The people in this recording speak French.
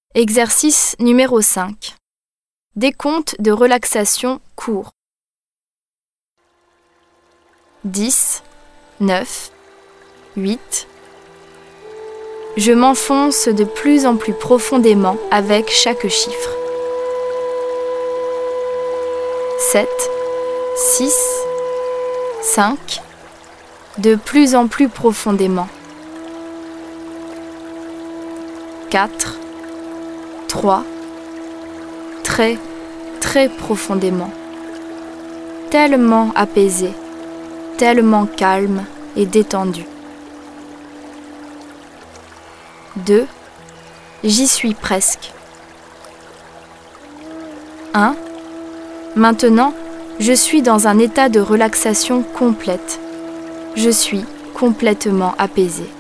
Exercice numéro 5. Décompte de relaxation court. 10, 9, 8. Je m'enfonce de plus en plus profondément avec chaque chiffre. 7, 6, 5. De plus en plus profondément. 4, 3. Très, très profondément. Tellement apaisé, tellement calme et détendu. 2. J'y suis presque. 1. Maintenant, je suis dans un état de relaxation complète. Je suis complètement apaisé.